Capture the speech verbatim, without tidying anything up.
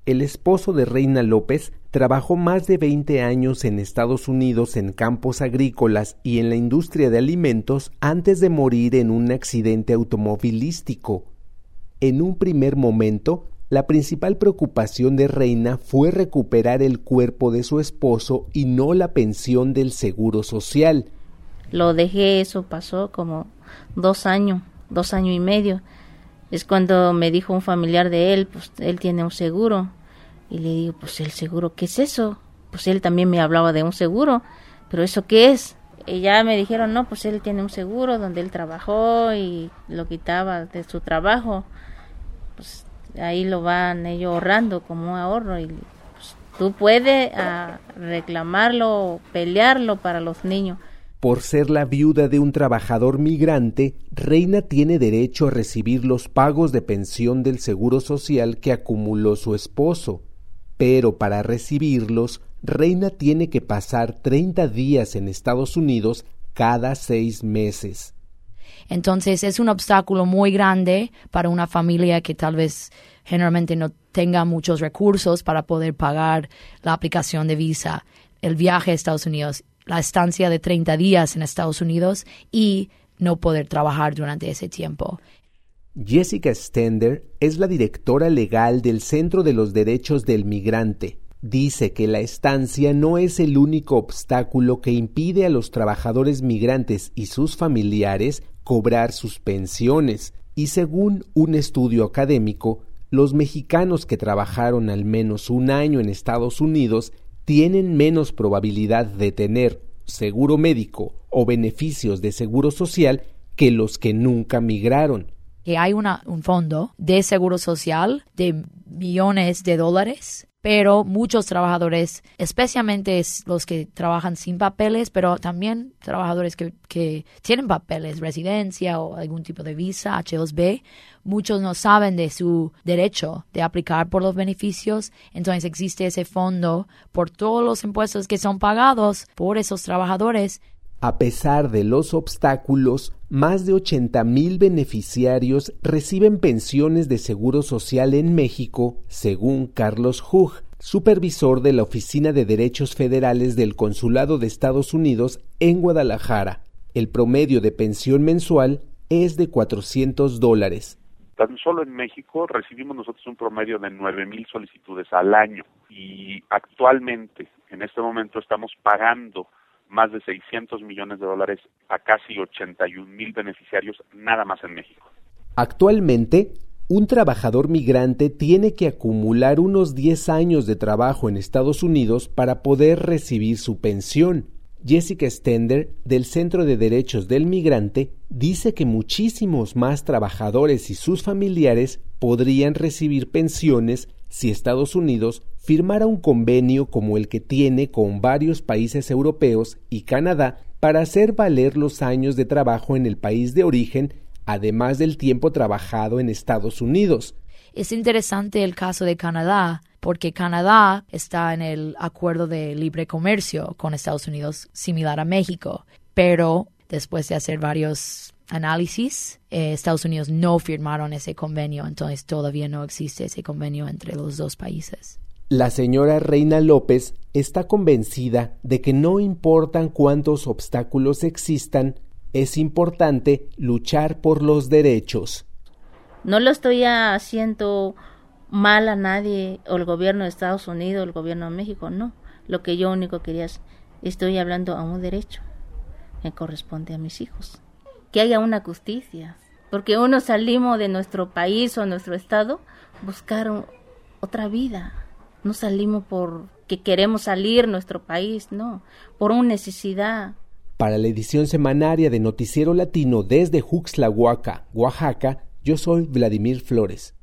el esposo de Reina López trabajó más de veinte años en Estados Unidos en campos agrícolas y en la industria de alimentos antes de morir en un accidente automovilístico. En un primer momento, la principal preocupación de Reina fue recuperar el cuerpo de su esposo y no la pensión del Seguro Social. Lo dejé, eso pasó como dos años, dos años y medio. Es cuando me dijo un familiar de él, pues él tiene un seguro. Y le digo, pues el seguro, ¿qué es eso? Pues él también me hablaba de un seguro, pero ¿eso qué es? Y ya me dijeron, no, pues él tiene un seguro donde él trabajó y lo quitaba de su trabajo. Pues ahí lo van ellos ahorrando como un ahorro y pues, tú puedes uh, reclamarlo, pelearlo para los niños. Por ser la viuda de un trabajador migrante, Reina tiene derecho a recibir los pagos de pensión del Seguro Social que acumuló su esposo. Pero para recibirlos, Reina tiene que pasar treinta días en Estados Unidos cada seis meses. Entonces es un obstáculo muy grande para una familia que tal vez generalmente no tenga muchos recursos para poder pagar la aplicación de visa, el viaje a Estados Unidos, la estancia de treinta días en Estados Unidos y no poder trabajar durante ese tiempo. Jessica Stender es la directora legal del Centro de los Derechos del Migrante. Dice que la estancia no es el único obstáculo que impide a los trabajadores migrantes y sus familiares cobrar sus pensiones. Y según un estudio académico, los mexicanos que trabajaron al menos un año en Estados Unidos tienen menos probabilidad de tener seguro médico o beneficios de seguro social que los que nunca migraron. Que hay una, un fondo de seguro social de millones de dólares, pero muchos trabajadores, especialmente los que trabajan sin papeles, pero también trabajadores que, que tienen papeles, residencia o algún tipo de visa, H dos B, muchos no saben de su derecho de aplicar por los beneficios. Entonces existe ese fondo por todos los impuestos que son pagados por esos trabajadores. A pesar de los obstáculos, más de ochenta mil beneficiarios reciben pensiones de seguro social en México, según Carlos Hug, supervisor de la Oficina de Derechos Federales del Consulado de Estados Unidos en Guadalajara. El promedio de pensión mensual es de cuatrocientos dólares. Tan solo en México recibimos nosotros un promedio de nueve mil solicitudes al año y actualmente, en este momento, estamos pagando más de seiscientos millones de dólares a casi ochenta y un mil beneficiarios nada más en México. Actualmente, un trabajador migrante tiene que acumular unos diez años de trabajo en Estados Unidos para poder recibir su pensión. Jessica Stender, del Centro de Derechos del Migrante, dice que muchísimos más trabajadores y sus familiares podrían recibir pensiones si Estados Unidos firmara un convenio como el que tiene con varios países europeos y Canadá para hacer valer los años de trabajo en el país de origen, además del tiempo trabajado en Estados Unidos. Es interesante el caso de Canadá, porque Canadá está en el acuerdo de libre comercio con Estados Unidos, similar a México, pero después de hacer varios análisis, eh, Estados Unidos no firmaron ese convenio, entonces todavía no existe ese convenio entre los dos países. La señora Reina López está convencida de que no importan cuántos obstáculos existan, es importante luchar por los derechos. No lo estoy haciendo mal a nadie, o el gobierno de Estados Unidos, o el gobierno de México, no. Lo que yo único quería es, estoy hablando a un derecho que corresponde a mis hijos. Que haya una justicia, porque uno salimos de nuestro país o nuestro estado buscar un, otra vida. No salimos porque queremos salir nuestro país, no, por una necesidad. Para la edición semanaria de Noticiero Latino desde Juxtlahuaca, Oaxaca, yo soy Vladimir Flores.